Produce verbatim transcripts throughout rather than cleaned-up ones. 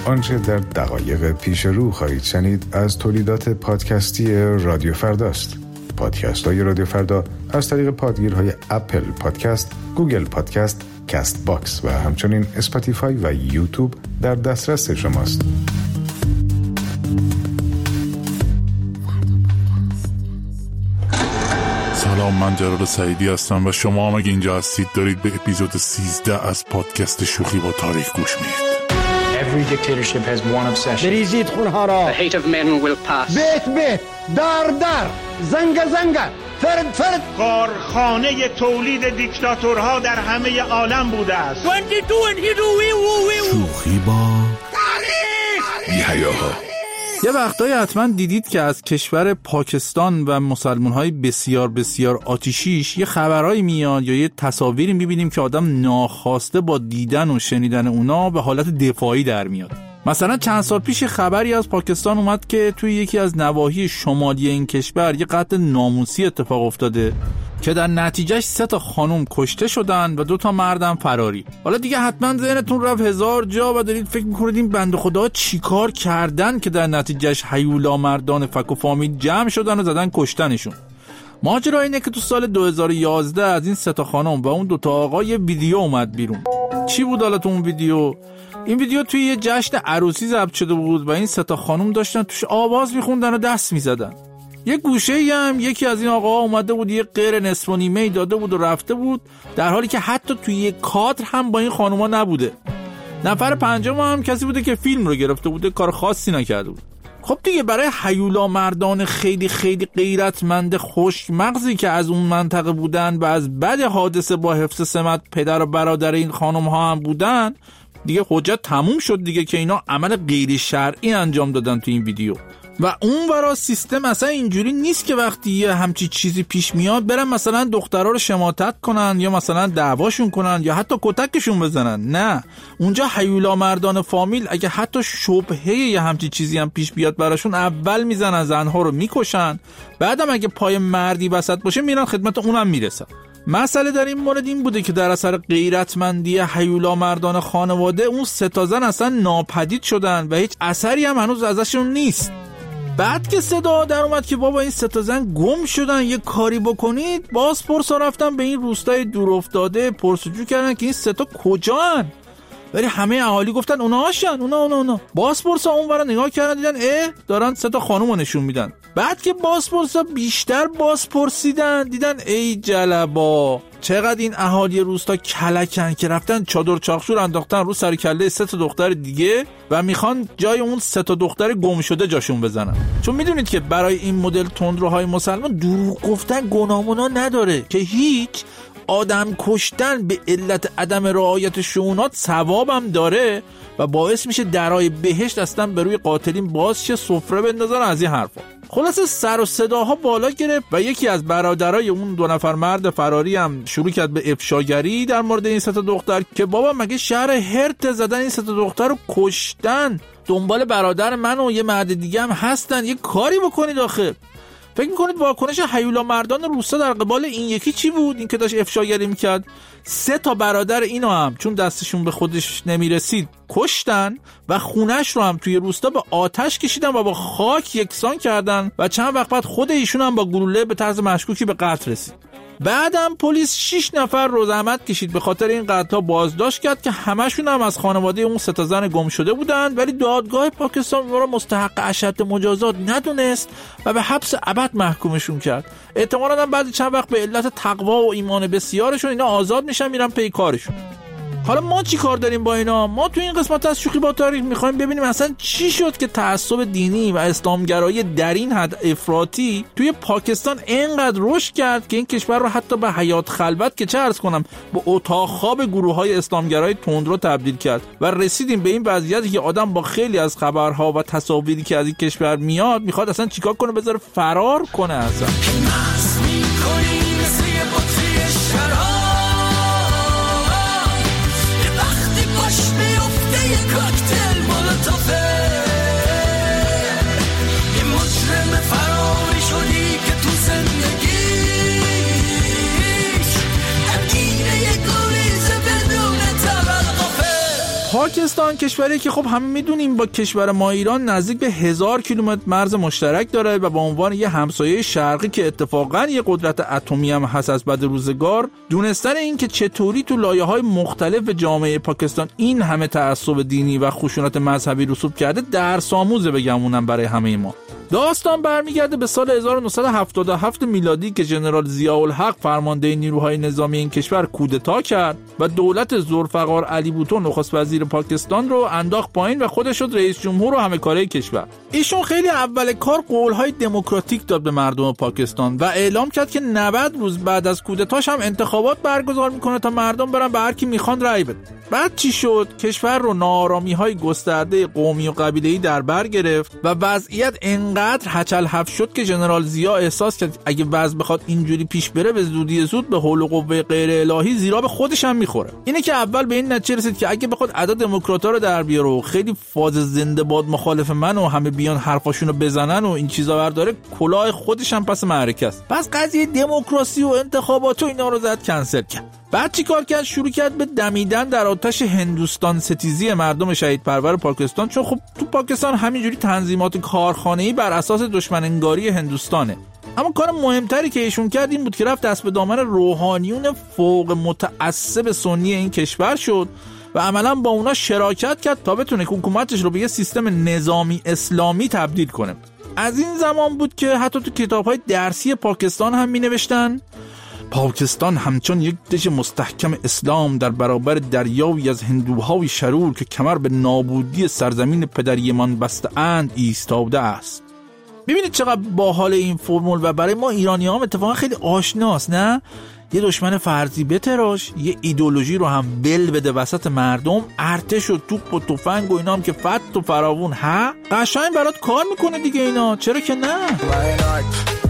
آنچه در دقایق پیش رو خواهید شنید از تولیدات پادکستی رادیو فرداست. پادکست های رادیو فردا از طریق پادگیرهای اپل پادکست، گوگل پادکست، کست باکس و همچنین اسپاتیفای و یوتیوب در دسترس شماست. سلام، من جلال سعیدی هستم و شما هم اگه اینجا هستید دارید به اپیزود سیزده از پادکست شوخی با تاریخ گوش میدید. Every dictatorship has one obsession. بریزید خونها را. The hate of men will pass. بیت بیت، دار دار، زنگ زنگ، فرد فرد. کارخانه تولید دیکتاتورها در همه عالم بوده است. شوخی با تاریخ. بی‌حیاها. یه وقتایی حتما دیدید که از کشور پاکستان و مسلمان‌های بسیار بسیار آتشیش یه خبرایی میاد یا یه تصاویری می‌بینیم که آدم ناخواسته با دیدن و شنیدن اونا به حالت دفاعی در میاد. مثلا چند سال پیش خبری از پاکستان اومد که توی یکی از نواحی شمالی این کشور یه قتل ناموسی اتفاق افتاده که در نتیجهش سه تا خانم کشته شدن و دو تا مردم فراری. حالا دیگه حتما ذهنتون رفت هزار جا و دارید فکر می‌کنید این بنده خدا چیکار کردن که در نتیجهش هیولا مردان فک و فامیل جمع شدن و زدن کشتنشون. ماجرا اینه که تو سال دو هزار و یازده از این سه تا خانم و اون دو تا آقا یه ویدیو اومد بیرون. چی بود حالا تو اون ویدیو؟ این ویدیو توی یه جشن عروسی ضبط شده بود و این سه تا خانم داشتن توش آواز می‌خوندن و دست می‌زدن. یه گوشه‌ای هم یکی از این آقاها اومده بود یه غیر نصف و نیمه‌ای داده بود و رفته بود، در حالی که حتی توی یه کادر هم با این خانوما نبوده. نفر پنجم هم کسی بوده که فیلم رو گرفته بوده، کار خاصی نکرده بود. خب دیگه برای هیولا مردان خیلی خیلی غیرتمند خشک مغزی که از اون منطقه بودن و از بعد حادثه با حفظ سمت پدر و برادر این خانم‌ها هم بودن، دیگه حجت تموم شد دیگه که اینا عمل غیر شرعی انجام دادن تو این ویدیو. و اون ورا سیستم اصلا اینجوری نیست که وقتی یه همچی چیزی پیش میاد برن مثلا دخترها رو شماتت کنن یا مثلا دعواشون کنن یا حتی کتکشون بزنن. نه، اونجا هیولا مردان فامیل اگه حتی شبهه یه همچی چیزی هم پیش بیاد براشون اول میزنن، زنها رو میکشن، بعدم اگه پای مردی وسط باشه میرن خدمت اونم میرسن. مسئله در این مورد این بوده که در اثر غیرتمندی هیولا مردان خانواده اون سه تا زن اصلا ناپدید شدن و هیچ اثری هم هنوز ازشون نیست. بعد که صدا در اومد که بابا این سه تا زن گم شدن، یه کاری بکنید، باز پرسا رفتن به این روستای دور افتاده پرسجو کردن که این سه تا کجان، ولی همه اهالی گفتن اونا هاشن، اونا اونا اونا. باز پرسا اونورا نگاه کردن دیدن اه دارن سه تا خانومو نشون میدن. بعد که باز پرسا بیشتر باز پرسیدن دیدن ای جلبا چقدر این اهالی روستا کلکن که رفتن چادر چاخشور انداختن رو سر کله سه تا دختر دیگه و میخوان جای اون سه تا دختر گم شده جاشون بزنن. چون میدونید که برای این مدل تندروهای مسلمان دروغ گفتن گناهمونا نداره که هیچ، آدم کشتن به علت عدم رعایت شؤونات ثوابم داره و باعث میشه درای بهشت اصلا به روی قاتلین باز چه سفره بندازن از این حرفا. خلاصه سر و صداها بالا گرفت و یکی از برادرای اون دو نفر مرد فراری هم شروع کرد به افشاگری در مورد این سه تا دختر که بابا مگه شهر هرت زدن این سه تا دختر رو کشتن، دنبال برادر من و یه مرد دیگه هم هستن، یه کاری بکنید آخه. فکر میکنید واکنش هیولا مردان روستا در قبال این یکی چی بود؟ این که داشت افشاگری میکرد سه تا برادر اینو هم چون دستشون به خودش نمیرسید کشتن و خونش رو هم توی روستا به آتش کشیدن و با خاک یکسان کردن و چند وقت بعد خود ایشون هم با گلوله به طرز مشکوکی به قتل رسید. بعدم پلیس شش نفر رو زحمت کشید به خاطر این قتل‌ها بازداشت کرد که همشون هم از خانواده اون سه تا زن گم شده بودن، ولی دادگاه پاکستان اونها رو مستحق اشد مجازات ندونست و به حبس ابد محکومشون کرد. احتمالاً هم بعد چند وقت به علت تقوا و ایمان بسیارشون اینا آزاد میشن میرن پی کارشون. حالا ما چی کار داریم با اینا؟ ما تو این قسمت از شوخی با تاریخ میخوایم ببینیم اصلا چی شد که تعصب دینی و اسلامگرایی در این حد افراطی توی پاکستان اینقدر رشد کرد که این کشور رو حتی به حیات خلوت که چه عرض کنم به اتاق خواب گروه‌های اسلامگرای تندرو تبدیل کرد و رسیدیم به این وضعیتی که آدم با خیلی از خبرها و تصاویری که از این کشور میاد میخواد اصلا چیکار کنه، بذاره فرار کنه اصلا. پاکستان کشوری که خب همه میدونیم با کشور ما ایران نزدیک به هزار کیلومتر مرز مشترک داره و به عنوان یه همسایه شرقی که اتفاقاً یه قدرت اتمی هم هست از بعد روزگار، دونستن این که چطوری تو لایه‌های مختلف جامعه پاکستان این همه تعصب دینی و خشونت مذهبی رسوب کرده درس آموزه بگمونم برای همه ما. داستان برمیگرده به سال هزار و نهصد و هفتاد و هفت میلادی که ژنرال ضیاءالحق فرمانده نیروهای نظامی این کشور کودتا کرد و دولت ذوالفقار علی بوتو نخست وزیر پاکستان رو انداخت پایین و خودش شد رئیس جمهور و همه کاره کشور. ایشون خیلی اول کار قولهای دموکراتیک داد به مردم پاکستان و اعلام کرد که نود روز بعد از کودتاش هم انتخابات برگزار میکنه تا مردم برن به هر کی میخوان رأی بدن. بعد چی شد؟ کشور رو ناآرامی‌های گسترده قومی و قبیله‌ای در بر گرفت و وضعیت انقدر هچل هف شد که ژنرال ضیاء احساس کرد اگه وضع بخواد اینجوری پیش بره به زودی زود به حول و قوه غیر الهی زیرا به خودش هم میخوره. اینه که اول به این نتیجه رسید که اگه بخواد اعداد دموکرات‌ها رو در بیاره و خیلی فاز زنده باد مخالف من و همه بیان حرفاشونو بزنن و این چیزا برداره، کلاه خودش هم پس معرکه است. پس قضیه دموکراسی و انتخابات و اینا رو زد کنسل کرد. بعد چی کار کرد؟ شروع کرد به دمیدن در آتش هندوستان ستیزی مردم شهید پرور پاکستان، چون خب تو پاکستان همینجوری تنظیمات کارخانه‌ای بر اساس دشمن انگاری هندوستانه. اما کار مهمتری که ایشون کرد این بود که رفت دست به دامن روحانیون فوق متعصب سنی این کشور شد و عملا با اونا شراکت کرد تا بتونه حکومتش رو به یه سیستم نظامی اسلامی تبدیل کنه. از این زمان بود که حتی تو کتاب‌های درسی پاکستان هم می‌نوشتن پاکستان همچون یک دژ مستحکم اسلام در برابر دریایی از هندوهای شرور که کمر به نابودی سرزمین پدریمان بسته اند ایستاده است. میبینید چقدر باحال این فرمول و برای ما ایرانی هم اتفاقا خیلی آشناست، نه؟ یه دشمن فرضی بتراش، یه ایدئولوژی رو هم بل بده وسط مردم، ارتش و توپ و تفنگ و اینا هم که فت و فراوون، ها قشنگ برات کار میکنه دیگه اینا، چرا که نه؟ Why not?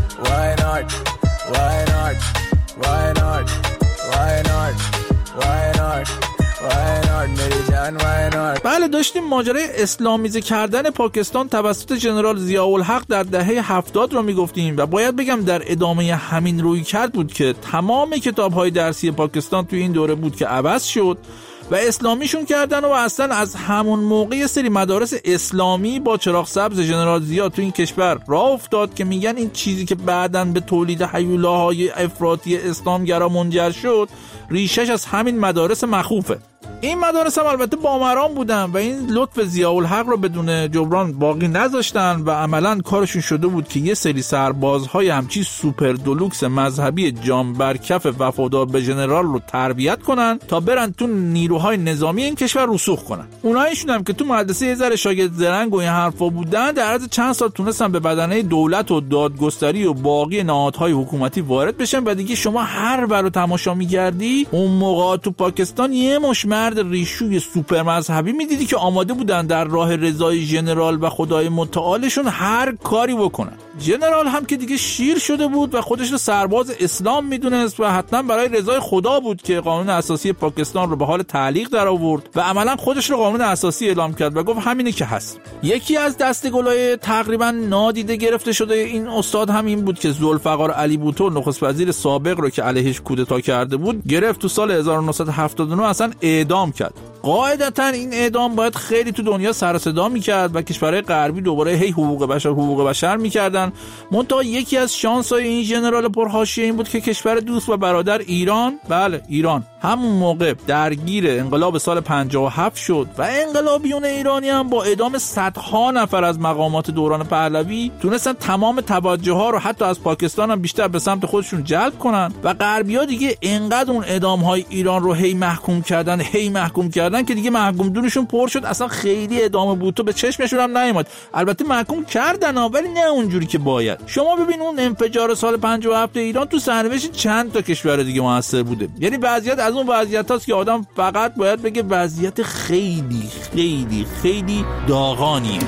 Why not? Why not? Why not? Why not? Why not? Why not? میری جان why not? بله، داشتیم ماجرای اسلامیزه کردن پاکستان توسط ژنرال ضیاءالحق در دهه هفتاد رو میگفتیم و باید بگم در ادامه همین روی کرد بود که تمام کتاب‌های درسی پاکستان توی این دوره بود که عوض شد و اسلامیشون کردن و اصلا از همون موقع یه سری مدارس اسلامی با چراغ سبز ژنرال ضیاء تو این کشور راه افتاد که میگن این چیزی که بعداً به تولید هیولاهای افراطی اسلامگرا منجر شد ریشش از همین مدارس مخوفه. این مدارس هم البته بامران بودن و این لطف ضیاءالحق رو بدون جبران باقی نذاشتن و عملاً کارشون شده بود که یه سری سربازهای همچی سوپر دلوکس مذهبی جام بر کف وفادار به ژنرال رو تربیت کنن تا برن تو نیروهای نظامی این کشور رسوخ کنن. اونایشون هم که تو مدرسه یه ذره شاگرد زرنگ و این حرفا بودن، در عرض چند سال تونستن به بدنه دولت و دادگستری و باقی نهادهای حکومتی وارد بشن و دیگه شما هر برو تماشا می‌کردی اون موقع تو پاکستان یه مش مرد ریشوی سوپر مذهبی میدیدی که آماده بودن در راه رضای ژنرال و خدای متعالشون هر کاری بکنن. ژنرال هم که دیگه شیر شده بود و خودش رو سرباز اسلام میدونست و حتما برای رضای خدا بود که قانون اساسی پاکستان رو به حال تعلیق در آورد و عملا خودش رو قانون اساسی اعلام کرد و گفت همینه که هست. یکی از دستگلای تقریبا نادیده گرفته شده این استاد هم این بود که ذوالفقار علی بوتو نخست وزیر سابق رو که علیهش کودتا کرده بود گرفت تو سال هزار و نهصد و هفتاد و نه اصلا اعدام کرد. قاعدتا این اعدام باید خیلی تو دنیا سر و صدا میکرد و کشورهای غربی دوباره هی حقوق بشر حقوق بشر میکردن. منتها یکی از شانس‌های این ژنرال پرحاشیه این بود که کشور دوست و برادر ایران، بله ایران، همون موقع درگیر انقلاب سال پنجاه و هفت شد و انقلابیون ایرانی هم با اعدام صدها نفر از مقامات دوران پهلوی تونستن تمام توجه ها رو حتی از پاکستان هم بیشتر به سمت خودشون جلب کنن و غربی‌ها دیگه انقدر اون اعدام های ایران رو هی محکوم کردن هی محکوم کردن که دیگه محکوم دونشون پر شد، اصلا خیلی اعدام بوتو به چشمشون هم نیومد. البته محکوم کردن ولی نه اونجوری که باید. شما ببین اون انفجار سال پنجاه و هفت ایران تو سرنوشت چند تا کشور دیگه موثر بوده. یعنی وضعیت از اون وضعیت هاست که آدم فقط باید بگه وضعیت خیلی خیلی خیلی داغانیه.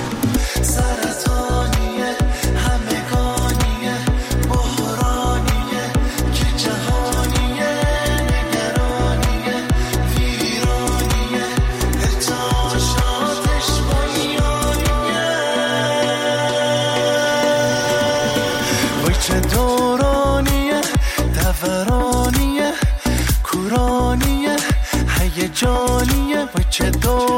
چه دورانیه دورانیه کورانیه هیجانیه و چه دورانیه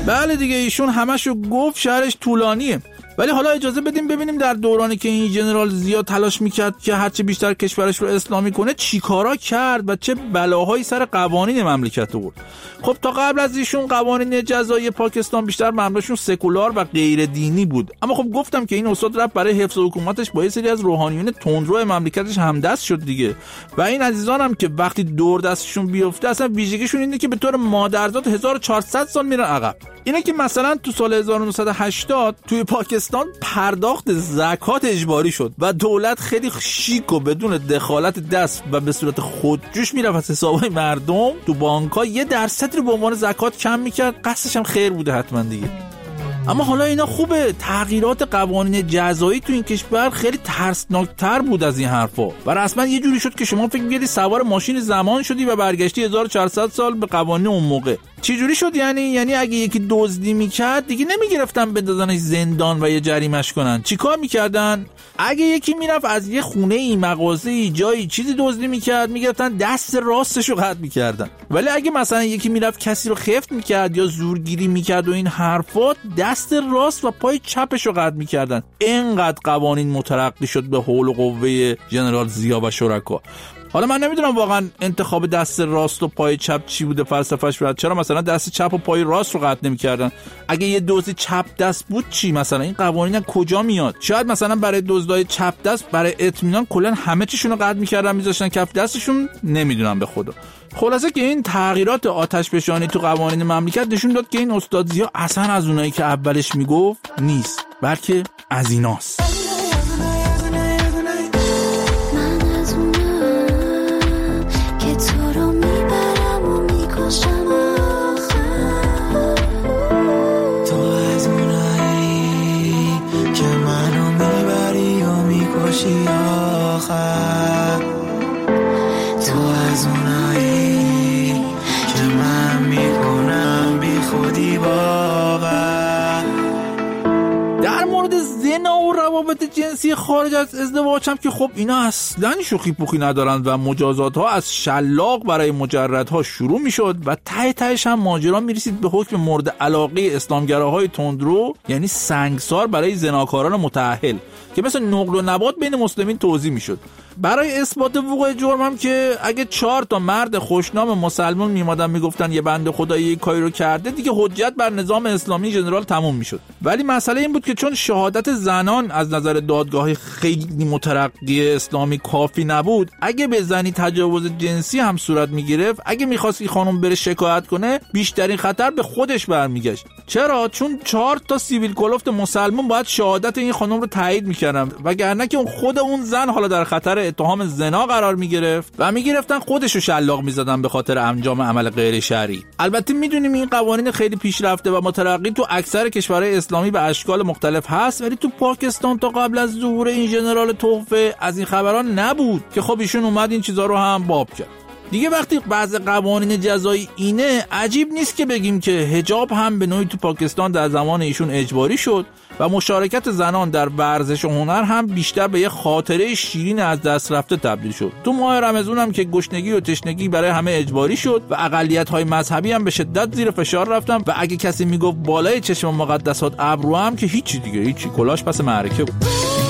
بله دیگه، ایشون همشو گفت، شهرش طولانیه. ولی حالا اجازه بدیم ببینیم در دورانی که این جنرال ضیا تلاش میکرد که هرچه بیشتر کشورش رو اسلامی کنه چی کارا کرد و چه بلاهایی سر قوانین مملکت آورد. خب تا قبل از ایشون قوانین جزایی پاکستان بیشتر مبناشون سکولار و غیر دینی بود، اما خب گفتم که این استاد رفت برای حفظ حکومتش با یه سری از روحانیون تندرو مملکتش همدست شد دیگه. و این عزیزان هم که وقتی دور دستشون بیفته اصلا ویژگیشون اینه که به طور مادرزاد هزار و چهارصد سال میرن عقب. اینه که مثلا تو سال هزار و نهصد و هشتاد توی پاکستان پرداخت زکات اجباری شد و دولت خیلی شیک و بدون دخالت دست و به صورت خودجوش میرفت از حسابای مردم تو بانک‌ها یه درصد رو به عنوان زکات کم میکرد. قصدش هم خیر بوده حتما دیگه. اما حالا اینا خوبه، تغییرات قوانین جزایی تو این کشور خیلی ترسناکتر بود از این حرفا و رسما یه جوری شد که شما فکر می‌کردی سوار ماشین زمان شدی و برگشتی هزار و چهارصد سال به قوانین اون موقع. چه جوری شد یعنی یعنی اگه یکی دزدی میکرد دیگه نمیگرفتن بندازنش زندان و یه جریمه‌اش کنن. چیکار میکردن؟ اگه یکی میرفت از یه خونه ای، مغازه ای، جایی چیزی دزدی میکرد، میگرفتن دست راستش رو قطع میکردن. ولی اگه مثلا یکی میرفت کسی رو خفت میکرد یا زورگیری میکرد و این حرفات، دست راست و پای چپش رو قطع میکردن. اینقدر قوانین مترقی شد به حول و قوه جنرال ضیا و شرکا. حالا من نمیدونم واقعا انتخاب دست راست و پای چپ چی بوده فلسفه‌اش بود. چرا مثلا دست چپ و پای راست رو قطع نمی‌کردن؟ اگه یه دزد چپ دست بود چی؟ مثلا این قوانین کجا میاد؟ شاید مثلا برای دزدای چپ دست برای اطمینان کلا همه چیشون رو قطع می‌کردن می‌ذاشتن کف دستشون، نمیدونم به خدا. خلاصه که این تغییرات آتشفشانی تو قوانین مملکت نشون داد که این استاد ضیا اصلا از اونایی که اولش میگفت نیست، بلکه از ایناست. تو از اونایی که من میکنم بی خودی باور. در مورد زنا و روابط جنسی خارج از ازدواج هم که خب اینا اصلا شوخی پوخی ندارن و مجازات ها از شلاق برای مجردها شروع میشد و ته تهش هم ماجرا میرسید به حکم مورد علاقه اسلامگراهای تندرو، یعنی سنگسار برای زناکاران متأهل که مثل نقل و نبات بین مسلمین توزیع میشد. برای اثبات وقوع جرم هم که اگه چهار تا مرد خوشنام مسلمان میمادن میگفتن یه بنده خدایی یک کاری رو کرده، دیگه حجت بر نظام اسلامی جنرال تموم میشد. ولی مسئله این بود که چون شهادت زنان از نظر دادگاه خیلی مترقی اسلامی کافی نبود، اگه به زنی تجاوز جنسی هم صورت میگرفت، اگه میخواست این خانم بره شکایت کنه، بیشترین خطر به خودش برمیگشت. چرا؟ چون چهار تا سیویل کلفت مسلمان باید شهادت این خانم رو تایید میکردن، وگرنه که اون خود اون زن حالا در خطر اتهام زنا قرار میگرفت و میگرفتن خودشو شلاق میزدن به خاطر انجام عمل غیر شرعی. البته میدونیم این قوانین خیلی پیشرفته و مترقی تو اکثر کشورهای اسلامی به اشکال مختلف هست، ولی تو پاکستان تا قبل از ظهور این ژنرال تحفه از این خبران نبود که خب ایشون اومد این چیزا رو هم باب کرد. دیگه وقتی بعض قوانین جزایی اینه، عجیب نیست که بگیم که حجاب هم به نوعی تو پاکستان در زمان ایشون اجباری شد و مشارکت زنان در ورزش و هنر هم بیشتر به یه خاطره شیرین از دست رفته تبدیل شد. تو ماه رمضان هم که گشنگی و تشنگی برای همه اجباری شد و اقلیت‌های مذهبی هم به شدت زیر فشار رفتن و اگه کسی میگفت بالای چشم مقدسات ابرو هم که هیچی دیگه، هیچی، کلاش پس معرکه بود.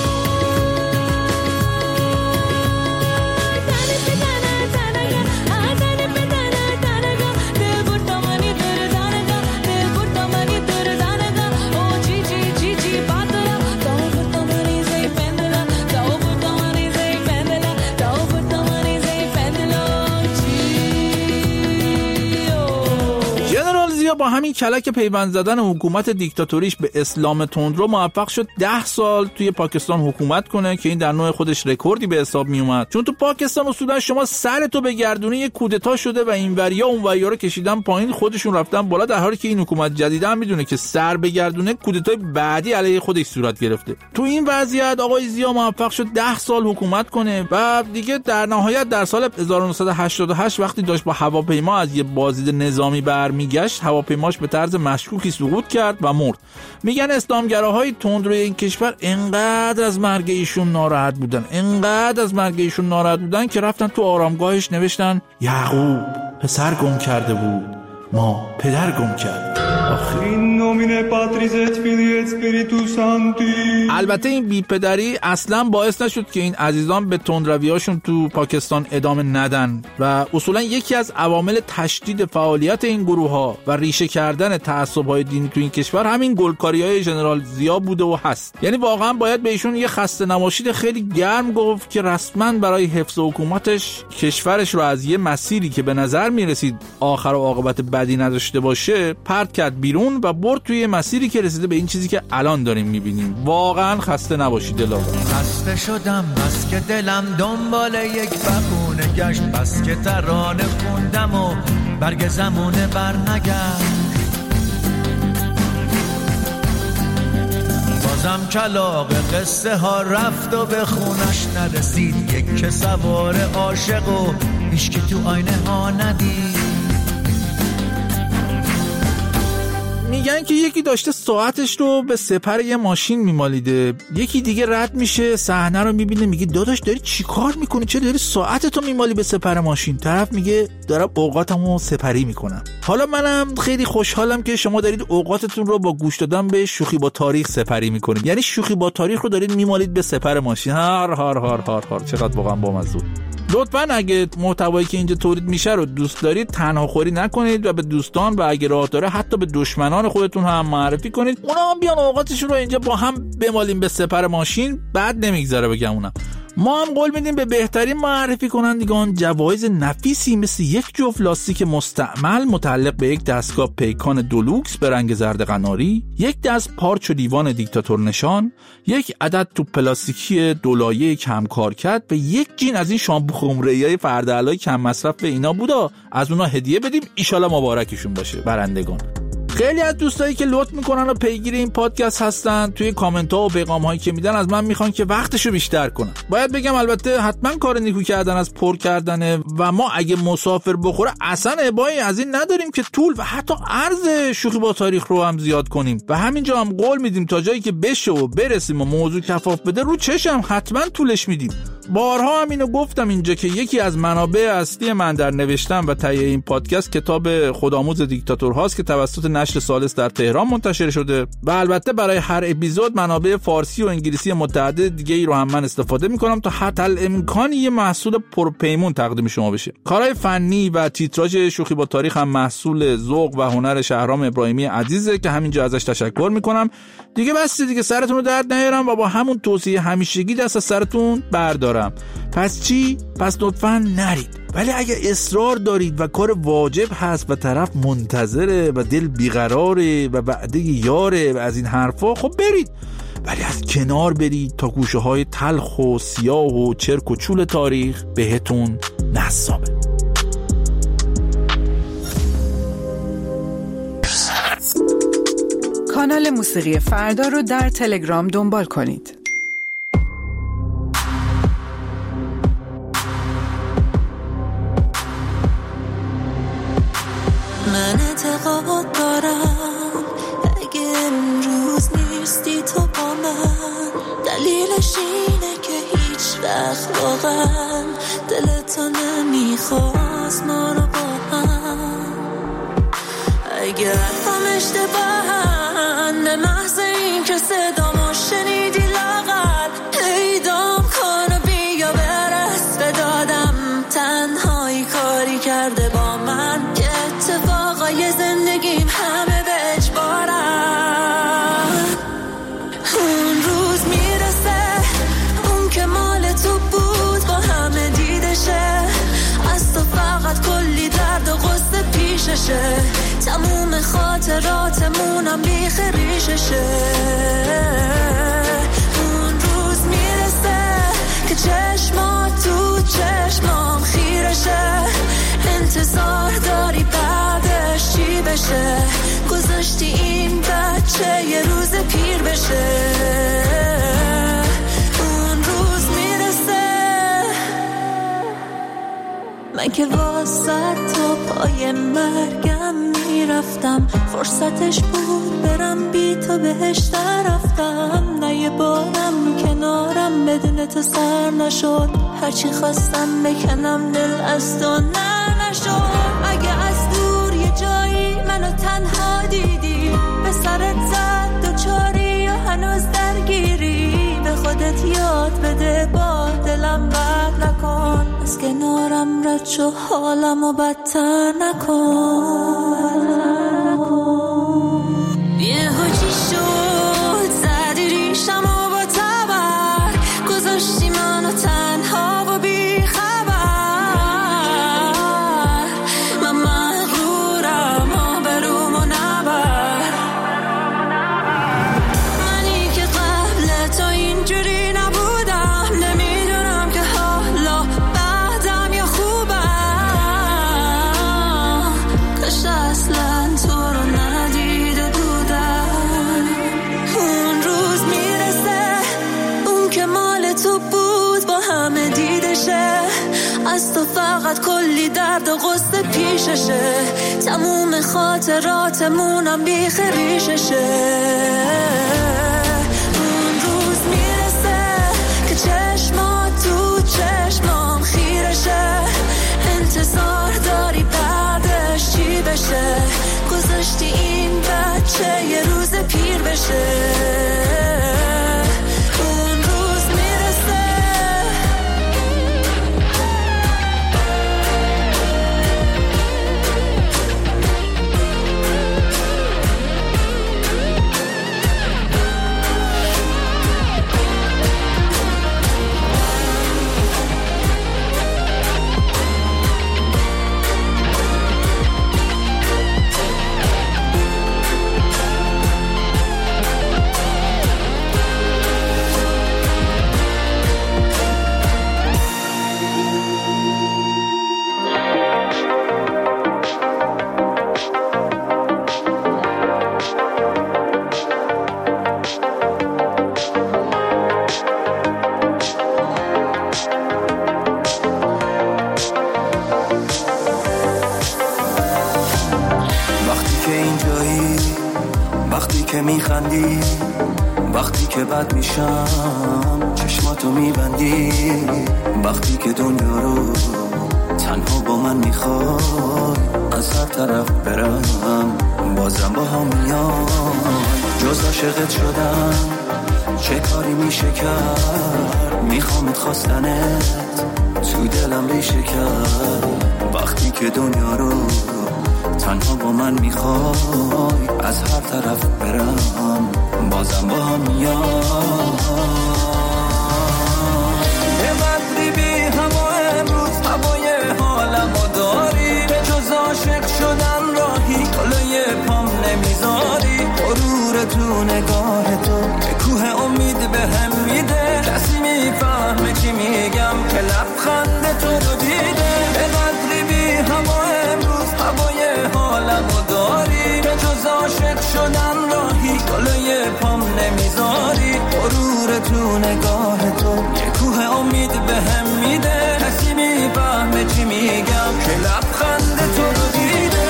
با همین کلک پیوند زدن حکومت دیکتاتوریش به اسلام تندرو موفق شد ده سال توی پاکستان حکومت کنه که این در نوع خودش رکوردی به حساب می اومد، چون تو پاکستان اصولا شما سرتو بگردونی یک کودتا شده و این وریا اون وریا رو کشیدن پایین، خودشون رفتن بالا، در حالی که این حکومت جدید هم میدونه که سر بگردونه کودتای بعدی علیه خودش صورت گرفته. تو این وضعیت آقای ضیا موفق شد ده سال حکومت کنه و دیگه در نهایت در سال هزار و نهصد و هشتاد و هشت وقتی داشت با هواپیما از یه بازدید نظامی برمیگشت، هواپیماش به طرز مشکوکی سقوط کرد و مرد. میگن اسلامگراهای تندروی این کشور انقدر از مرگ ایشون ناراحت بودن انقدر از مرگ ایشون ناراحت بودن که رفتن تو آرامگاهش نوشتن یعقوب پسر گم کرده بود، ما پدر گم کرد. البته این بیپدری اصلا باعث نشد که این عزیزان به تندرویاشون تو پاکستان ادامه ندن و اصولا یکی از عوامل تشدید فعالیت این گروه ها و ریشه کردن تعصب‌های دینی تو این کشور همین گلکاری‌های ژنرال ضیا بوده و هست. یعنی واقعا باید به ایشون یه خسته نباشید خیلی گرم گفت که رسما برای حفظ حکومتش کشورش رو از یه مسیری که به نظر میرسید آخر و عاقبت بدی نداشته باشه پرت کرد بیرون و برد توی مسیری که رسیده به این چیزی که الان داریم میبینیم. واقعا خسته نباشید دلم. خسته شدم بس که دلم دنبال یک بهونه گشت، بس که ترانه خوندم و برگ زمونه بر نگشت. بازم کلاغ قصه ها رفت و به خونش نرسید، یک که سوار عاشق و هیچ که تو آینه ها ندید. میگن که یکی داشته ساعتش رو به سپر یه ماشین میمالیده، یکی دیگه رد میشه صحنه رو میبینه میگه داداش داری چی کار میکنی؟ چرا داری ساعتتو میمالی به سپر ماشین؟ طرف میگه دارم اوقاتمو سپری میکنم. حالا منم خیلی خوشحالم که شما دارید اوقاتتون رو با گوش دادن به شوخی با تاریخ سپری میکنید، یعنی شوخی با تاریخ رو دارید میمالید به سپر ماشین. هار هار هار هار هار چقدر واقعا بامزه. لطفاً اگه محتوایی که اینجا تولید میشه رو دوست دارید تنها خوری نکنید و به دوستان و اگه راه داره حتی به دشمنان خودتون هم معرفی کنید، اونا هم بیان اوقاتشون رو اینجا با هم بمالیم به سپر ماشین. بعد نمیگذره بگم اونم ما هم قول میدیم به بهترین معرفی کنندگان جوایز نفیسی مثل یک جفت لاستیک مستعمل متعلق به یک دستگاه پیکان دولوکس به رنگ زرد قناری، یک دست پارچ و دیوان دیکتاتور نشان، یک عدد توپ پلاستیکی دولایه کم کارکرد و یک جین از این شامپو خمره‌ای فردعلای کم مصرف به اینا بودا از اونا هدیه بدیم. ایشالا مبارکشون باشه برندگان. خیلی از دوستایی که لطف میکنن و پیگیر این پادکست هستن توی کامنت ها و پیغام هایی که میدن از من میخوان که وقتشو بیشتر کنم. باید بگم البته حتما کار نیکو کردن از پر کردنه و ما اگه مسافر بخوره اصلا ابایی از این نداریم که طول و حتی عرض شوخی با تاریخ رو هم زیاد کنیم و همینجا هم قول میدیم تا جایی که بشه و برسیم و موضوع کفاف بده رو چشم حتما طولش میدیم. بارها هم اینو گفتم اینجا که یکی از منابع اصلی من در نوشتن و تهیه این پادکست کتاب خودآموز دیکتاتورهاست که توسط نشر سالس در تهران منتشر شده و البته برای هر اپیزود منابع فارسی و انگلیسی متعدد دیگه ای رو هم من استفاده میکنم تا حتی الامکان یه محصول پرپیمون تقدیم شما بشه. کارهای فنی و تیتراژ شوخی با تاریخ هم محصول ذوق و هنر شهرام ابراهیمی عزیزه که همینجا ازش تشکر میکنم. دیگه بس دیگه سرتون رو درد نیارم و با همون توصیه همیشگی دست از سرتون بردارم. پس چی؟ پس لطفاً نرید. ولی اگه اصرار دارید و کار واجب هست و طرف منتظره و دل بیقراره و وعده یاره و از این حرفا، خب برید. ولی از کنار برید تا گوشه های تلخ و سیاه و چرک و چول تاریخ بهتون نصابه. کانال موسیقی فردا رو در تلگرام دنبال کنید. من اعتقاد دارم اگه امروز نیستی تو با من، دلیلش اینه که هیچ وقت واقعا دلتو نمیخواست ما رو با هم. اگه حرفم اشتباهن به محض این که صدامو شنیدی لاغر پیدام کن و بیا برس به دادم. تنهایی کاری کرده با من که اتفاقای زندگیم همه به اجبارن. اون روز میرسه اون که مال تو بود با همه دیدشه، از تو فقط کلی درد و غصه پیششه، تموم خاطراتمونم بیخ ریششه. اون روز میرسه که چشما تو چشمام خیرشه، انتظار داری بعدش چی بشه، گذاشتی این بچه یه روز پیر بشه. اون روز میرسه من که واسه تا پای مرگم میرفتم، فرصتش بود برم بی تو بهش رفتم. نه یه بارم کنارم بدون تو سر نشد، هرچی خواستم بکنم دل از تو نه نشد. اگه از دور یه جایی منو تنها دیدی یاد بده با دلم بد نکن، از کنارم رد شو حالمو بدتر نکن. یه چی شد زدی ریشمو با تبر، گذاشتی منو تنها و بی خبر. من مغرورم آبرومو نبر، منی که قبل تو اینجوری نبودم، نمیدونم که حالا بعدم یا خوبم. کاش اصلا تو رو ندیده بودم. اون روز میرسه اون که مال تو بود با همه دیدشه، از تو فقط کلی درد و غصه پیششه، تموم خاطراتمونم بیخ ریششه. اون روز میرسه که چشمات تو چشمام خیرشه، انتظار داری بعدش چی بشه، گذاشتی این بچه یه روز پیر بشه. اون روز میرسه میخندی، وقتی که بد میشم چشماتو میبندی، وقتی که دنیا رو تنها با من میخوای، از هر طرف برم بازم با هم میای. جز عاشقت شدم چه کاری میشه کرد، میخوامت خواستنت تو دلم ریشه کرد، وقتی که دنیا رو تنها با من میخوای، از هر طرف برم بازم با هم میای. یه بدری بی هوا امروز هوای حالمو داری، به جز عاشق شدن راهی کلوی پام نمیذاری. غرور تو نگاه تو یه کوه امید به هم میده، کسی میفهمه چی میگم که لبخند تو رو دیده. یه بدری بی هوا امروز هوای حالمو داری، به جز عاشق شدن راهی کلوی پام نمیذاری. غرور تو نگاه تو یه کوه امید به هم میده، کسی میفهمه چی میگم که لبخند تو رو دیده.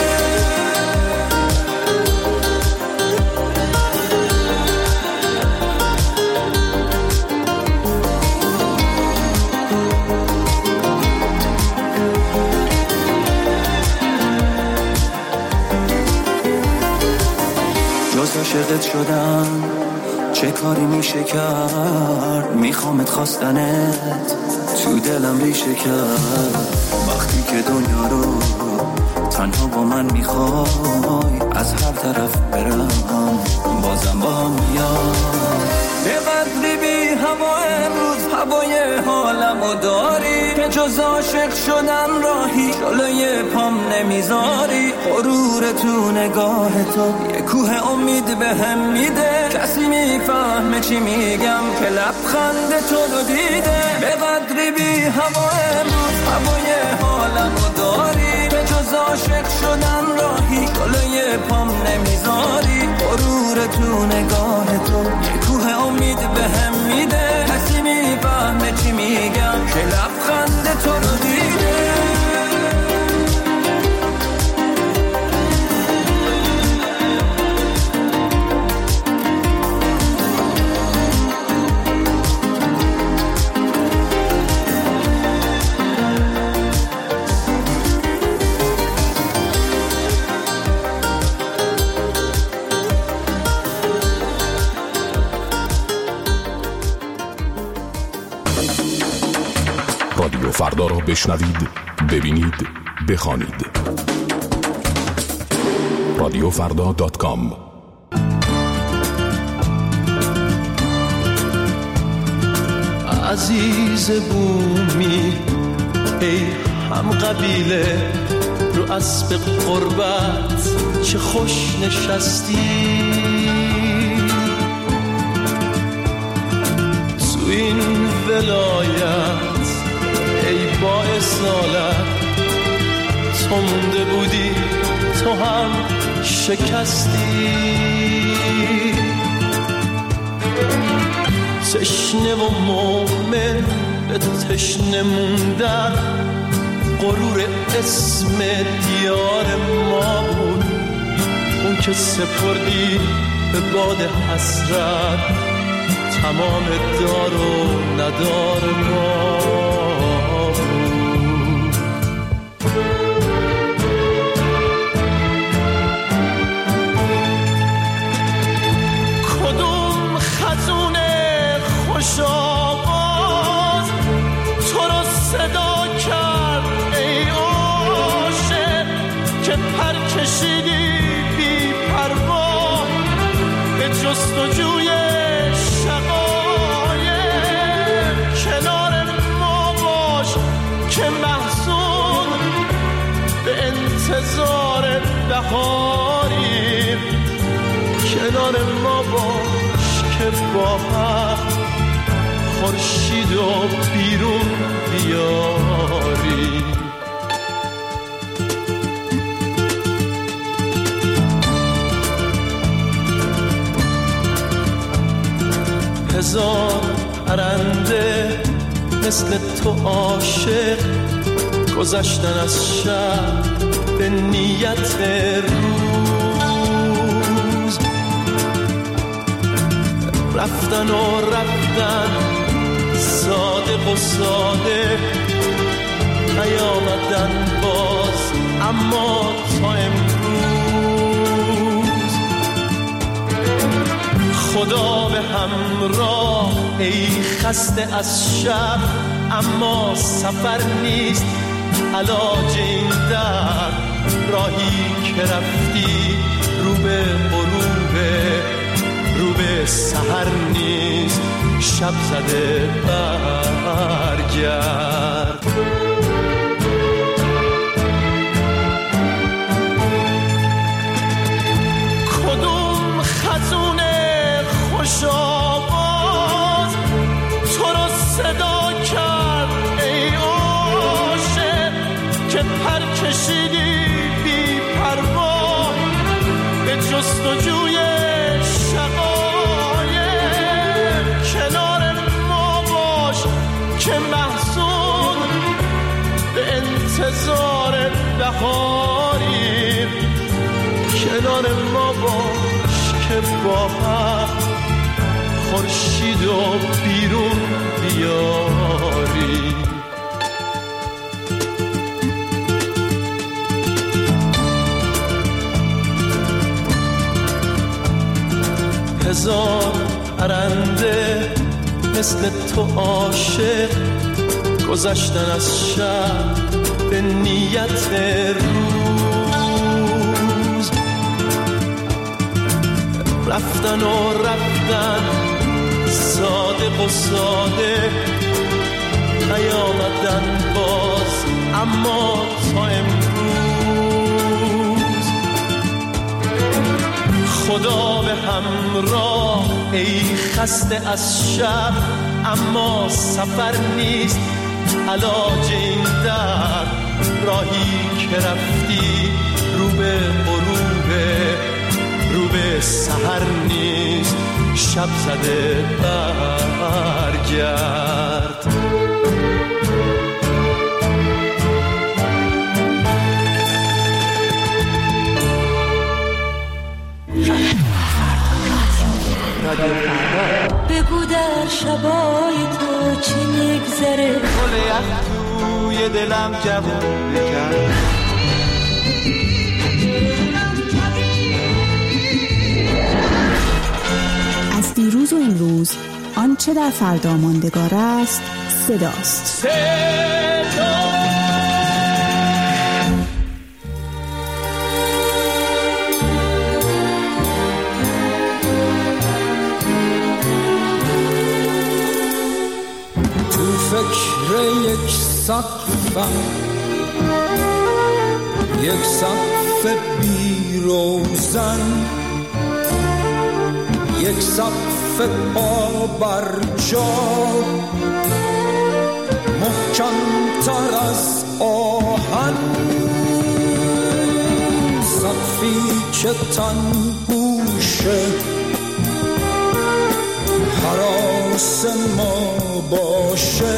عاشقت شدم چه کاری میشه کرد، میخوامت خواستنت تو دلم ریشه کرد، وقتی که دنیا رو تنها با من میخوای، از هر طرف برم بازم با هم میای. یه قدری بی هوا امروز هوای حالمو داری، که جز عاشق شدن راهی جلوی پام نمیذاری. غرور تو نگاه تو یه کوه امید به هم میده، کسی میفهمه چی میگم که لبخند تو رو دیده. به قدری بی هوا امروز هوای حالمو داری، که جز عاشق شدن راهی جلوی پام نمیذاری. غرور تو نگاه تو یه کوه امید به هم میده، کسی میفهمه چی میگم که لبخند تو رو دیده. فردا را بشنوید، ببینید، بخوانید. رادیو فردا دات کام. عزیز بومی ای هم قبیله، رو اسب قربت چه خوش نشستی. تو این ولایت ای با اصالت، تو مونده بودی تو هم شکستی. تشنه و مومن به تشنه موندن، غرور اسم دیار ما بود. اون که سپردی به باد حسرت، تمام دار و ندار ما بود. کدوم خزون خوش آواز تو رو صدا کرد ای عاشق، که پر کشیدی بی پروا به جستجوی شقایق. کنار ما باش که محزون به انتظار بهاری، کنار ما باش که با هم خورشید و بیرون بیاری. هزار پرنده مثل تو عاشق، گذشتن از شب به نیت روز. رفتن و رفتن صادق و ساده، نیامدن باز اما تا امروز. خدا به همراه ای خسته از شب، اما سفر نیست علاج این درد. راهی که رفتی رو به غروبه، رو به سحر نیست شب زده برگرد. کدوم خزون خوش آواز تو رو صدا کرد ای عاشق، که پر کشیدی بی پروا به جستجوی شقایق. کنار ما باش که محزون به انتظار بهاری، کنار ما باش که با هم خورشید و بیرون بیاری. هزار پرنده مثل تو عاشق، گذشتن از شب به نیت روز. رفتن و رفتن صادق و ساده، نیامدن باز اما تا امروز. خدا به همراه ای خسته از شب، اما سفر نیست علاج این درد. راهی که رفتی رو به غروبه، رو به سحر نیست شب زده برگرد. بگو در شبای تو چی میگذره، گل یخ توی دلم جوون بکن. از دیروز و امروز آنچه در فردا ماندگار است صداست. صدا تو فکر یک سقفم، یک سقف بی روزن، یک سقف پا بر جا، محکم تر از آهن، سقفی که تن گوشه هراس ما باشه،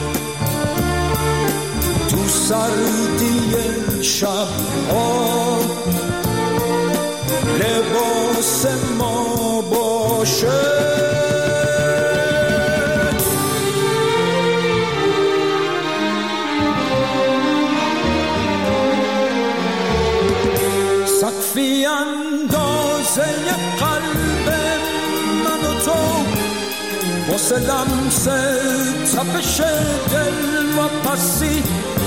تو سردی شب‌ها لباس ما باشه. سقفی اندازه قلب من و تو، واسه لمس تپش دل و پسی،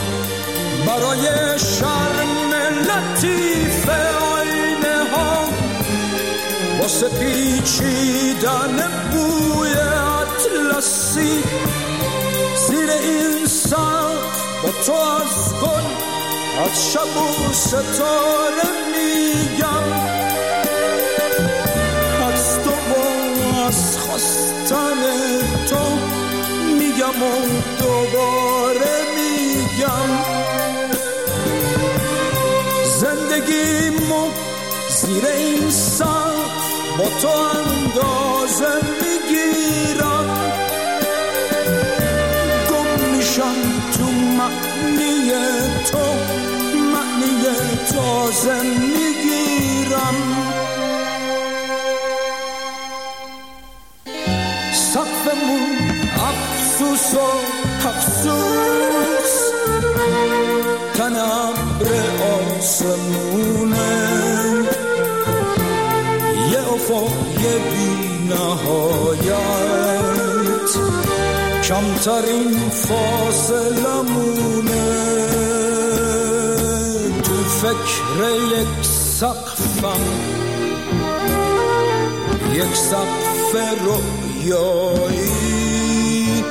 برای شرم لطیف آینه ها، واسه پیچیدن بوی اطلسی، زیر این سقف با تو از گل، از شب و ستاره میگم، از تو و از خواستن تو میگم و دوباره میگم، زندگیمو زیر این سقف با تو اندازه میگیرم، گم میشم تو معنی تو، معنی تازه میگیرم. سقفمون افسوس و افسوس، تن ابر آسمونه، یه افق بی نهایت، کمترین فاصله مونه، تو فکر یک سقفم، یک سقف رویایی،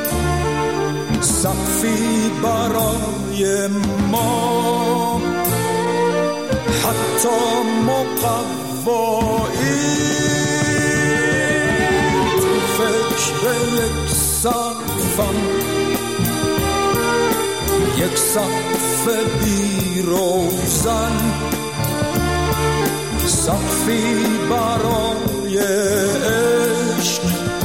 سقفی برای ما حتی مقوایی، تو فکر یک سقفم، یک سقف بی روزن، سقفی برای عشق،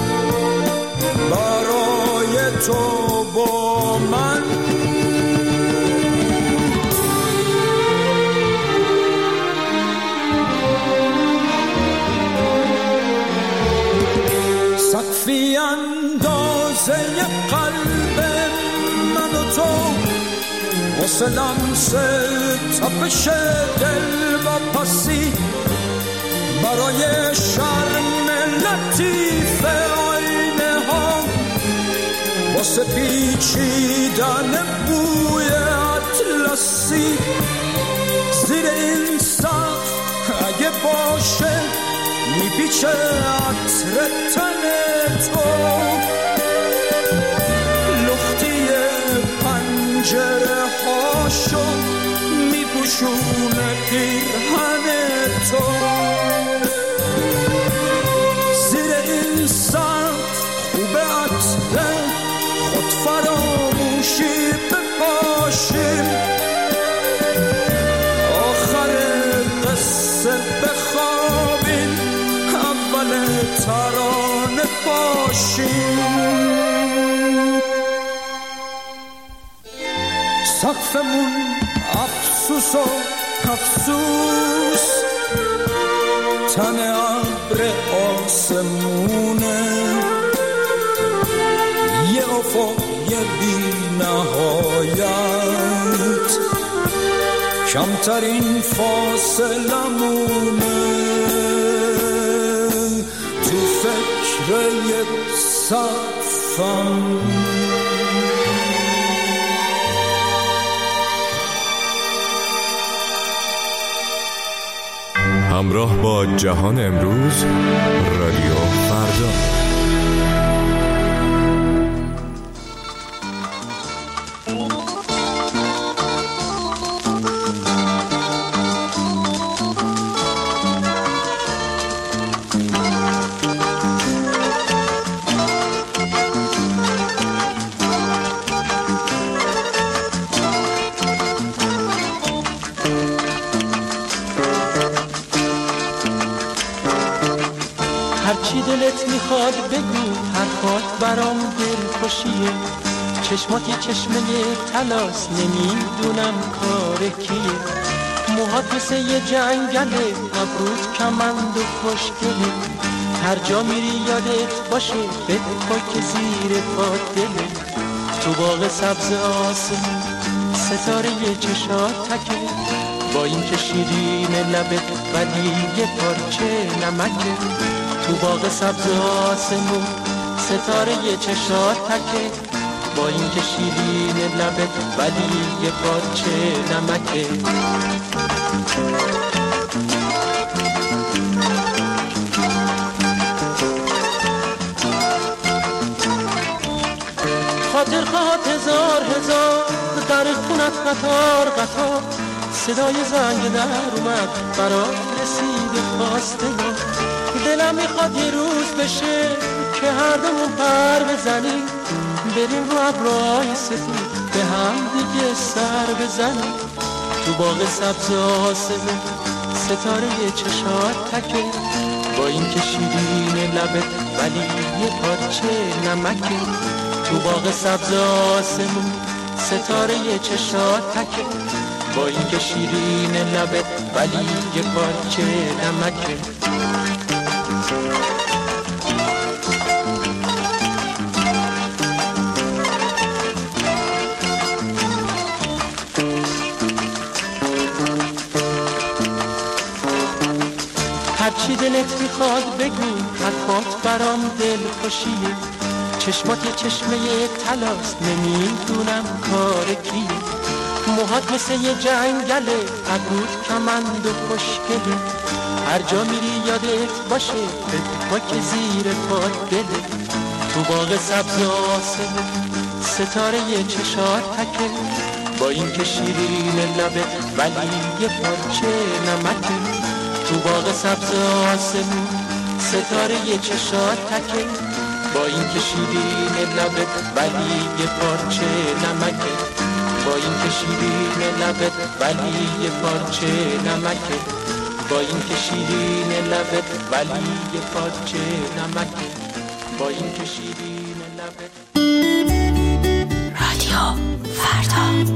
برای تو با من. سقفی اندازه قلب من و تو، واسه لمس تپش دل و پسی، برای شرم لطیف آینه ها، واسه پیچیدن بوی اطلسی، زیر این سقف اگه باشه میپیچه عطر تن تو، لختی پنجره هاشو میپوشونه پیرهن تو، زیر این سقف خوب عطر خود فراموشی بپاشیم، آخر قصه بخوابیم، اول ترانه باشیم. سقفمون افسوس و افسوس، تن ابر آسمونه، یه افق بی نهایت، کمترین فاصله مونه، تو فکر یک سقفم. همراه با جهان امروز، رادیو فردا. هرچی دلت میخواد بگو، حرفات برام دلخوشیه. چشماتی چشمه طلاست، نمیدونم کار کیه. موهات مثل یه جنگله، ابروت کمند و خوشگله. هر جا میری یادت باشه، بپا که زیر پات دله. تو باغ سبز آسمون ستاره یه چشات تکه. با این که شیرین لبت ولی یه پارچه نمکه. تو باغ سبز آسمون ستاره یه چشات تکه. با این که شیرین لبت ولی یه پارچه نمکه. خاطر خواهد هزار هزار، در خونت قطار قطار. صدای زنگ در اومد، برات رسید خواستگار. دلم میخواد یه روز بشه که هر دومون پر بزنیم، بریم رو ابرهای سفید به هم دیگه سر بزنیم. تو باغ سبز آسمون ستاره یه چشات تکه. با این که شیرین لبت ولی یه پارچه نمکه. تو باغ سبز آسمون ستاره یه چشات تکه. با این که شیرین لبت ولی یه پارچه نمکه. هرچی دلت میخواد بگو، حرفات برام دلخوشیه. چشمات یه چشمه طلاست، نمیدونم کار کیه. موهات مثل یه جنگله، ابروت کمند و خوشگله. هر جا میری یادت باشه، بپا که زیر پات دله. تو باغ سبز آسمون ستاره یه چشات تکه. با این که شیرین لبه ولی یه پارچه نمکه. تو باغ سبز آسمون ستاره یه چشات تکه. با این که شیرین لبه ولی یه پارچه نمکه. با این که شیرین لبه ولی یه پارچه نمکه. با این که شیرین لبه ولی یه پارچه نمکه. با این که شیرین لبه. رادیو فردا.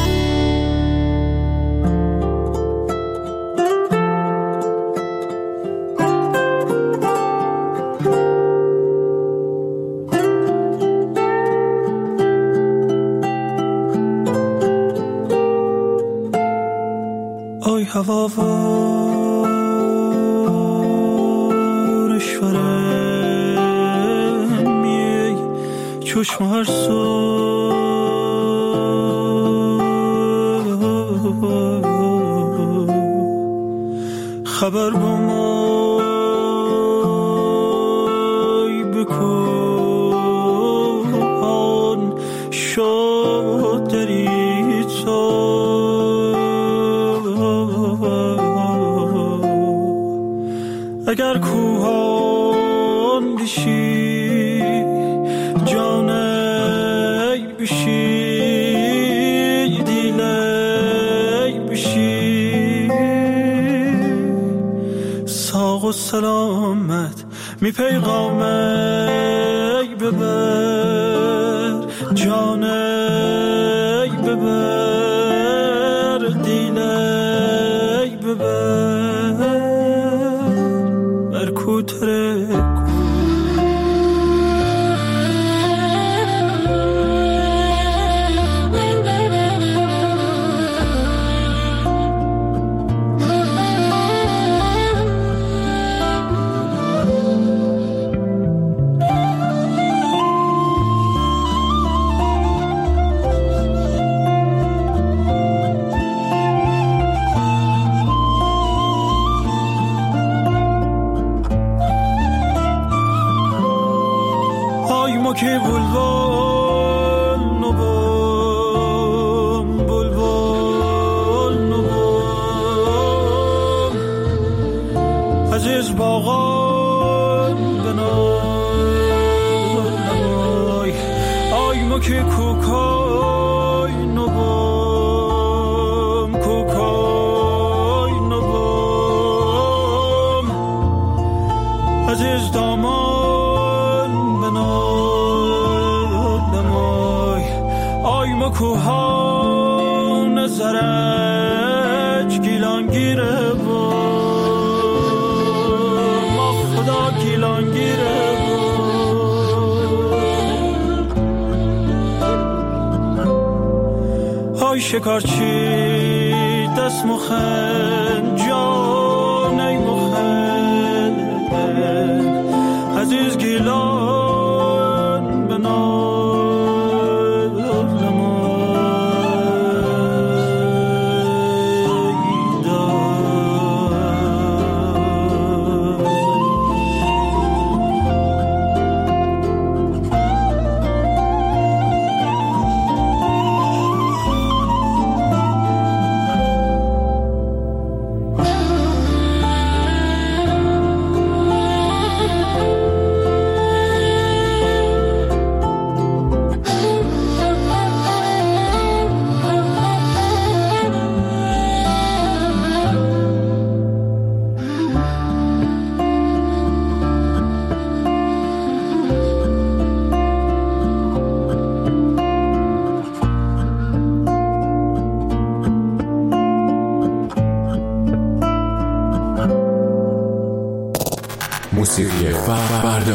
هوا و رشورم میای چشم هر صبح خبر با مای بکن شد داری تو. اگر کوهان بشی جانی بشی دیلی بشی ساق و سلامت می پیغامی ببر جانی ببر دیلی ببر برکوتره که بلبل نبام بلبل نبام عزیز باغان بنای آی ما که کوکای نبام کوکای نبام عزیز دامان بنای نمای آی ما کوهان زرج گیلانگیره با ما خدا گیلانگیره آی شکارچی دست مخن جان ای مخن عزیز گیلان بنای نمای موسیقی فردا.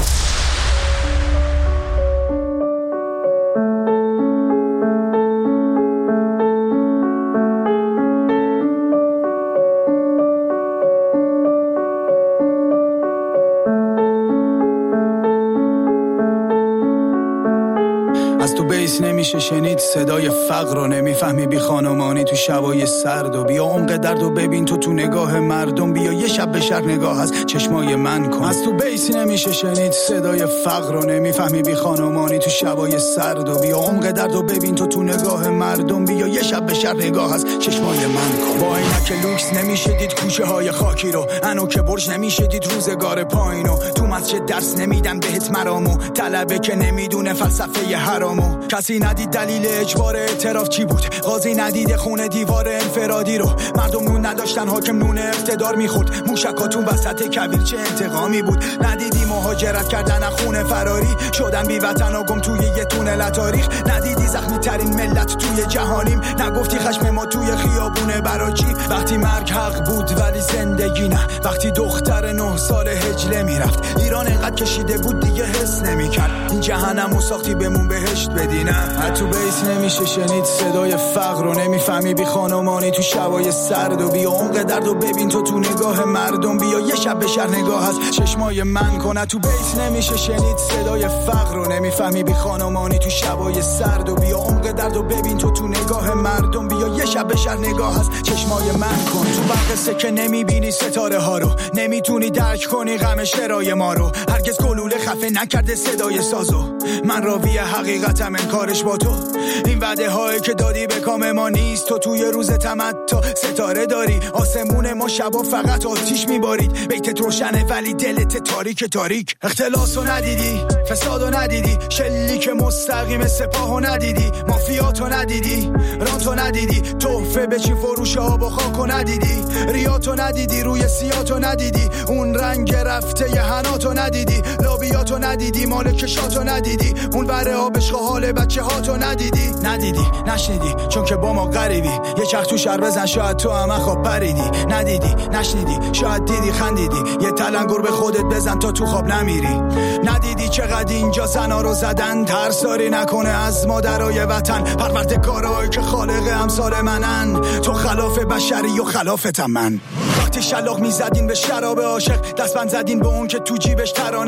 از تو بیس نمیشه شنید صدای فقر رو، نمیفهمی بی خانمانی تو شبای سرد و بیا عمق درد و ببین تو تو نگاه مردم، بیا یه شب به شهر نگاه از چشمای من کن. از تو بیس نمیشه شنید صدای فقر رو، نمیفهمی بی خانمانی تو شبای سرد و بیا عمق درد و ببین تو تو نگاه مردم، بیا یه شب به شهر نگاه از چشمای من کن. با عینک لوکس نمیشه دید کوچه های خاکی رو، انو که برج نمیشه دید روزگار پایینو، تو مسجد درس نمیدن بهت مرامو، طلبه که نمیدونه فلسفه حرامو، کسی ندید دلیل اجبار اعتراف چی بود، قاضی ندید خونه دیوار انفرادی رو، مردم نون نداشتن حاکم نون اقتدار میخورد، موشکاتون وسط کویر چه انتقامی بود، ندیدی مهاجرت کردن از خونه فراری شدن بی وطن و گم توی یه تونل تاریخ، ندیدی زخمی ترین ملت توی جهانیم، نگفتی خشم ما توی خیابونه برای چی، وقتی مرگ حق بود ولی زندگی نه، وقتی دختر نه سال هجله میرفت، ایران انقدر کشیده بود دیگه حس نمیکرد، این جهنمو ساختی بمون بهشت بدی نه. تو بیس نمیشه شنید صدای فقر رو، نمیفهمی بی خانمانی تو شبای سرد و بیا عمق درد و ببین تو تو نگاه مردم، بیا یه شب به شهر نگاه از چشمای من کن. تو بیس نمیشه شنید صدای فقر رو، نمیفهمی بی خانمانی تو شبای سرد و بیا عمق درد و ببین تو تو نگاه مردم، بیا یه شب به شهر نگاه از چشمای من کن. تو برق سکه نمیبینی ستاره ها رو، نمیتونی درک کنی غم شرای ما رو، هرگز گلوله خفه نکرده صدای سازو، من راوی حقیقتم انکارش با تو، این وعده هایی که دادی به کام ما نیست، تو توی روز تمتع ستاره داری، آسمون ما شبا فقط آتیش میبارید، بیتت روشنه ولی دلت تاریک تاریک، اختلاسو ندیدی، فسادو ندیدی، شلیک مستقیم سپاهو ندیدی، مافیاتو ندیدی، رانتو ندیدی، تحفه به چی فروش آب و خاکو ندیدی، ریاتو ندیدی، روی سیاتو ندیدی، اون رنگ رفته ی حناتو ندیدی، لابیاتو ندیدی، مالکشاتو ندیدی، اون ور آبش حال بچه هاتو ندیدی، ندیدی نشنیدی چون که با ما غریبی، یه چرخ تو شهر بزن شاید تو هم خواب پریدی، ندیدی نشنیدی شاید دیدی خندیدی، یه تلنگر به خودت بزن تا تو خواب نمیری، ندیدی چقدر اینجا زنا رو زدن، ترساری نکنه از مادرای وطن، پروردگارایی که خالق امثال منن، تو خلاف بشری و خلافتم من. وقتی شلاق میزدین به شراب عاشق، دستبند زدین به اون که تو جیبش ترانه داره،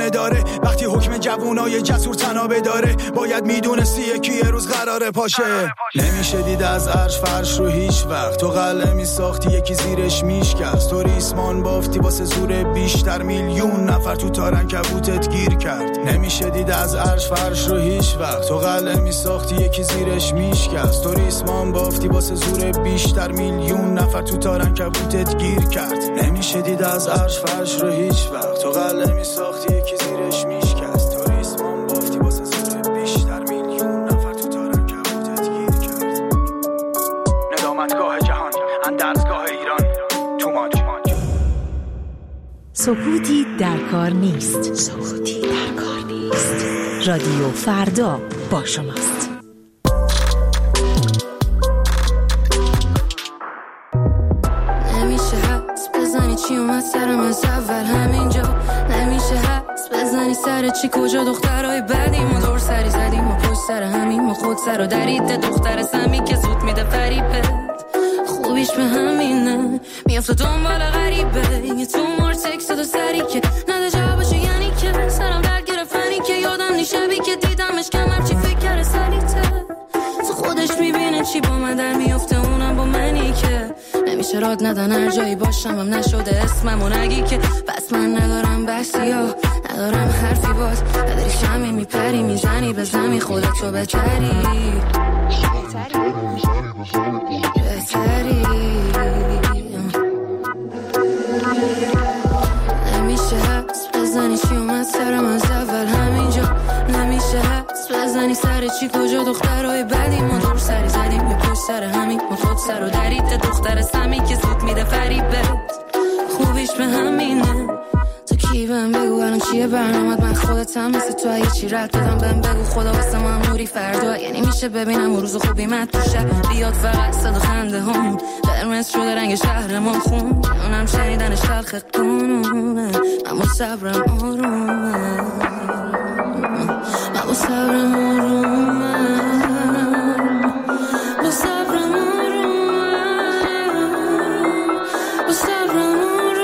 وقتی حکم جوونای جسور تنابه داره باید میدونستی یکی یه روز قراره پاشه. نمیشه دید از عرش فرش رو هیچ وقت، تو قلعه میساختی یکی زیرش میشکست، تو ریسمان بافتی واسه زور بیشتر، میلیون نفر تو تارن کبوتت گیر کرد. نمیشه دید از عرش فرش رو هیچ وقت، تو قلعه میساختی یکی زیرش میشکست، تو ریسمان بافتی واسه زور بیشتر، میلیون نفر تو تارن کبوتت گیر کرد. نمیشه دید از عرش فرش رو هیچ وقت، تو قلعه میساختی یکی زیرش میشکست، تو ریسمان بافتی واسه زور بیشتر، میلیون نفر تو تارن کبوتت گیر کرد. ندامتگاه جهان اندرزگاه ایران تو ماج. سکوتی در کار نیست. سکوتی در کار نیست. رادیو فردا با شماست. نمیشه حدس بزنی چی اومد سرم از اول همینجا، نمیشه حدس بزنی سر چی کجا دخترهای بدیم و دور سری زدیم و پشت سر همین و خود سر و درید دختر سمی که زود میده فریبت، خوبیش به همینه میافته دنبال غریبه، یه تو مار تکست دو سری که نده جوابشو، یعنی که سرم در گرفتنی که یادم نی شبی که دیدمش کمر چی فکر کرده سریته، تو خودش میبینه چی با من در میافته اونم با منی که نمیشه راد ندن هر جایی باشم هم نشده اسممو نگی که بس من ندارم بحثی ها ندارم حرفی باز نداری شمی میپری میزنی به زمی خودتو بتری بتری نمیشه حدس بزنی چی اومد سرم از اول همینجا، نمیشه حدس بزنی سر چی کجا دخترهای بدی ما دور سری زدیم یه پشت سر همین ما خود سر و درید دختر سمی که زود میده فریبت، خوبیش به همینه تو کی بهم بگو الان چیه برنامت، من خودتم مثل تو اگه چی رد بدم بهم بگو خدا واسه من موری فردا، یعنی میشه ببینم روز خوبی مد توشه بیاد فقط صدا خنده هم قرمز شده رنگ شهرمون خون اونم شنیدنش تلخ قانونه، من با صبرم آرومه من با صبرم آرومه با صبرم آرومه با صبرم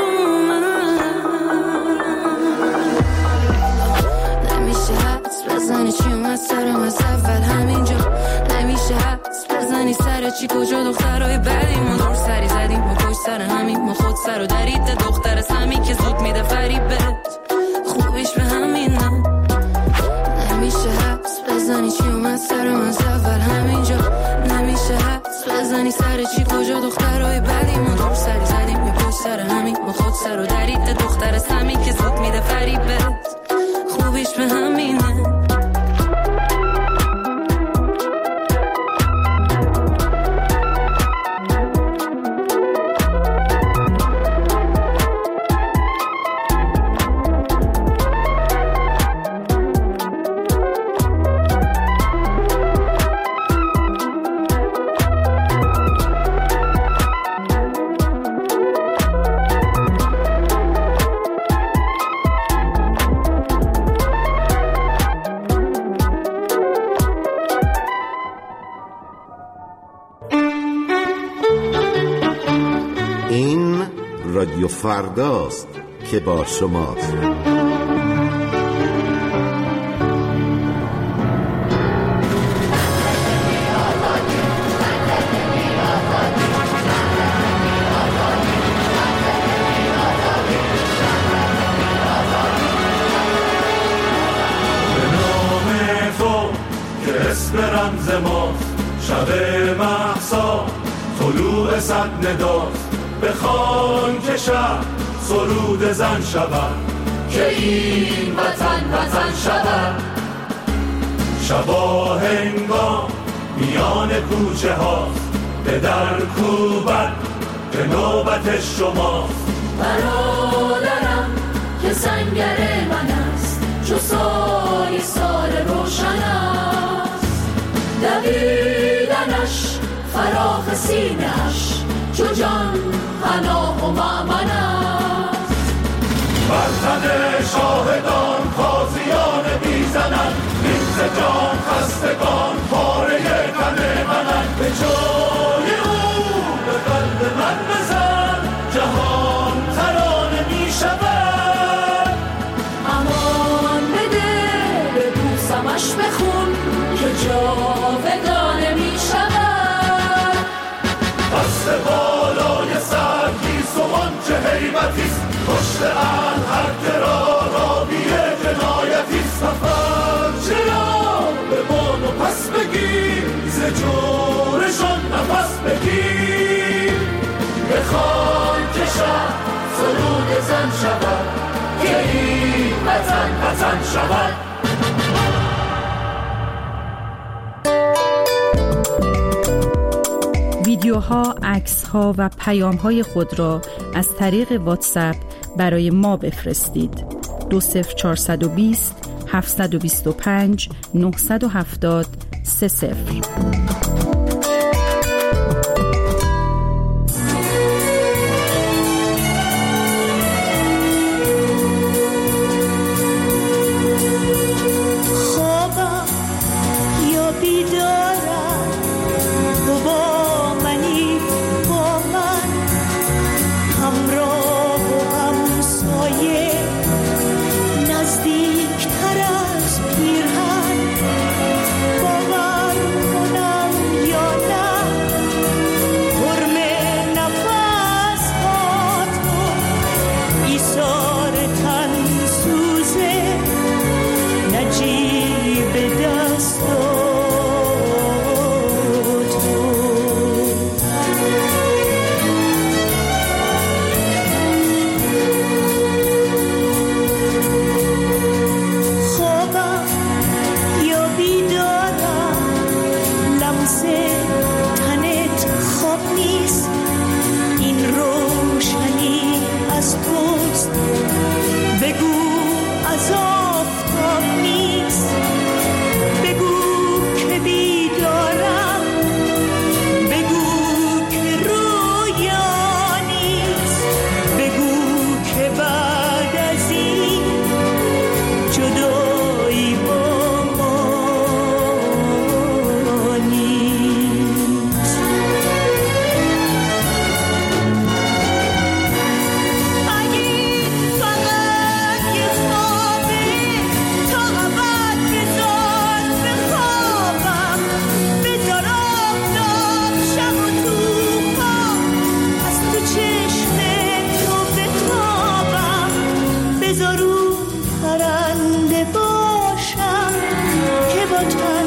بزنی چی اومد سرم از اول همینجا، نمیشه حدس بزنی سر چی کجا دخترهای بدی ما دور سری زدیم ما پشت سر همین ما خود سر و درید دختر سمی که زود میده فریبت، خوبیش به همینه نمیشه حدس بزنی چی اومد سرم از اول همینجا، نمیشه حدس بزنی سر چی کجا دخترهای بدی ما دور سری زدیم ما پشت سر همین ما خود سر و درید دختر سمی که زود میده فریبت، خوبیش به همینه. رادیو فرداست که با شماست. اسم رمز ماست شب مهسا طلوع صد نداست بخوان که شب سرود زن شود که این وطن وطن شود شبا هنگام میان کوچه هاست به در کوبت به نوبت شماست برادرم که سنگر من است چو سای سال روشن است دویدنش فراخ سینه‌اش چو جان پناه و مأمن است بر تن شاهدان تازیان میزنند نیز جان خستگان پاره تن منند به جای او به قلب من بزن جهان ترانه میشود امان غیبتیست، پشت الحق را راوی جنایتیست. سفر چرا به بان و پس بگیر، ز جورشان نفس بگیر. بخوان که شب سرود زن شود، که این وطن وطن شود. ویدیوها، عکس‌ها و پیام‌های خود را از طریق واتساپ برای ما بفرستید. دو صفر چهارصد و بیست هفتصد و بیست و پنج نهصد و هفتاد سه صفر. بذارون پرنده باشم که با